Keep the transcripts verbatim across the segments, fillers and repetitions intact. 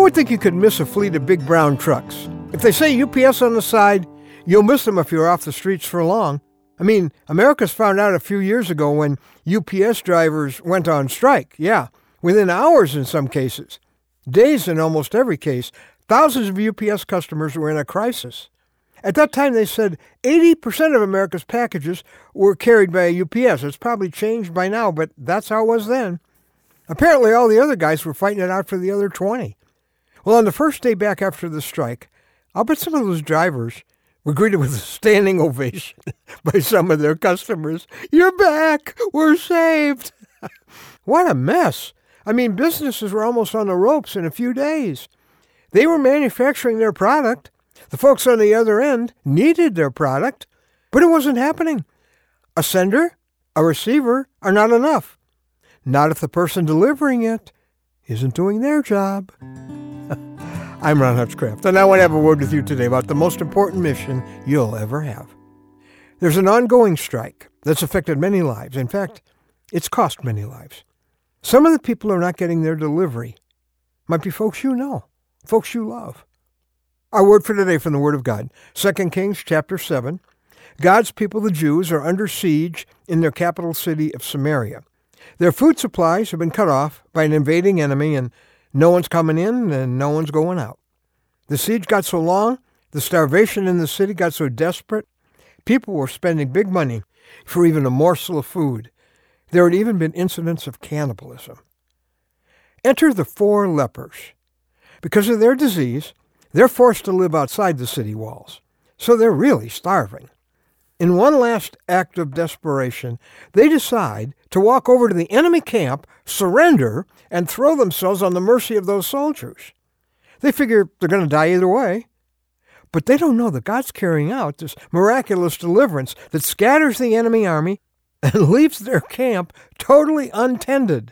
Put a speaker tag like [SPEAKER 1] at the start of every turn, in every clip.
[SPEAKER 1] would think you could miss a fleet of big brown trucks. If they say U P S on the side, you'll miss them if you're off the streets for long. I mean, America's found out a few years ago when U P S drivers went on strike. Yeah, within hours in some cases. Days in almost every case. Thousands of U P S customers were in a crisis. At that time, they said eighty percent of America's packages were carried by a U P S. It's probably changed by now, but that's how it was then. Apparently, all the other guys were fighting it out for the other twenty. Well, on the first day back after the strike, I'll bet some of those drivers were greeted with a standing ovation by some of their customers. You're back! We're saved! What a mess. I mean, businesses were almost on the ropes in a few days. They were manufacturing their product. The folks on the other end needed their product, but it wasn't happening. A sender, a receiver are not enough. Not if the person delivering it isn't doing their job. I'm Ron Hutchcraft, and I want to have a word with you today about the most important mission you'll ever have. There's an ongoing strike that's affected many lives. In fact, it's cost many lives. Some of the people who are not getting their delivery might be folks you know, folks you love. Our word for today from the Word of God, Second Kings chapter seven. God's people, the Jews, are under siege in their capital city of Samaria. Their food supplies have been cut off by an invading enemy, and no one's coming in and no one's going out. The siege got so long, the starvation in the city got so desperate, people were spending big money for even a morsel of food. There had even been incidents of cannibalism. Enter the four lepers. Because of their disease, they're forced to live outside the city walls, so they're really starving. In one last act of desperation, they decide to walk over to the enemy camp, surrender, and throw themselves on the mercy of those soldiers. They figure they're going to die either way. But they don't know that God's carrying out this miraculous deliverance that scatters the enemy army and leaves their camp totally untended,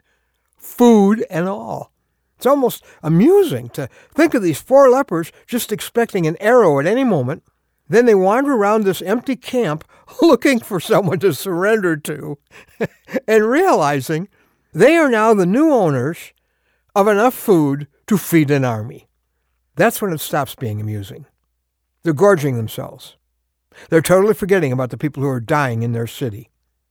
[SPEAKER 1] food and all. It's almost amusing to think of these four lepers just expecting an arrow at any moment. Then they wander around this empty camp looking for someone to surrender to and realizing they are now the new owners of enough food to feed an army. That's when it stops being amusing. They're gorging themselves. They're totally forgetting about the people who are dying in their city.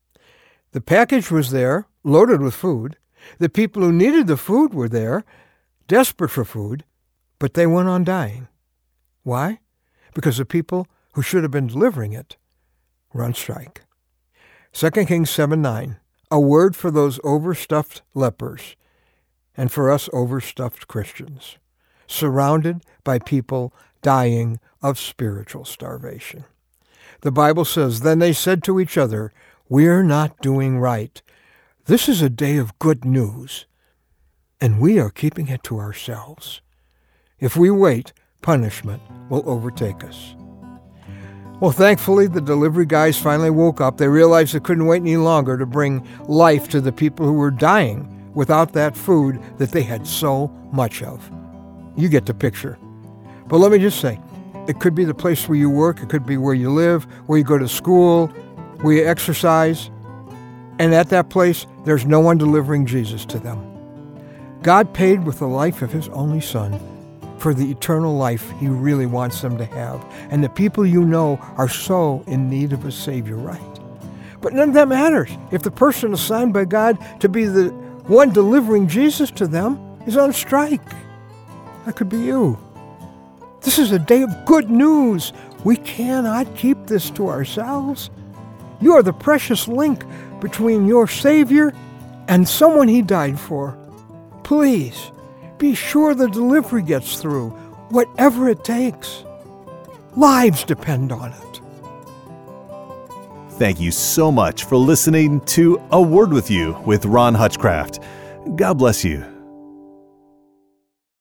[SPEAKER 1] The package was there, loaded with food. The people who needed the food were there, desperate for food, but they went on dying. Why? Because the people who should have been delivering it were on strike. Second Kings seven nine, a word for those overstuffed lepers and for us overstuffed Christians, surrounded by people dying of spiritual starvation. The Bible says, then they said to each other, we're not doing right. This is a day of good news, and we are keeping it to ourselves. If we wait, punishment will overtake us. Well, thankfully, the delivery guys finally woke up. They realized they couldn't wait any longer to bring life to the people who were dying without that food that they had so much of. You get the picture. But let me just say, it could be the place where you work, it could be where you live, where you go to school, where you exercise, and at that place, there's no one delivering Jesus to them. God paid with the life of his only Son for the eternal life he really wants them to have. And the people you know are so in need of a Savior, right? But none of that matters if the person assigned by God to be the one delivering Jesus to them is on strike. That could be you. This is a day of good news. We cannot keep this to ourselves. You are the precious link between your Savior and someone he died for. Please, be sure the delivery gets through, whatever it takes. Lives depend on it.
[SPEAKER 2] Thank you so much for listening to A Word With You with Ron Hutchcraft. God bless you.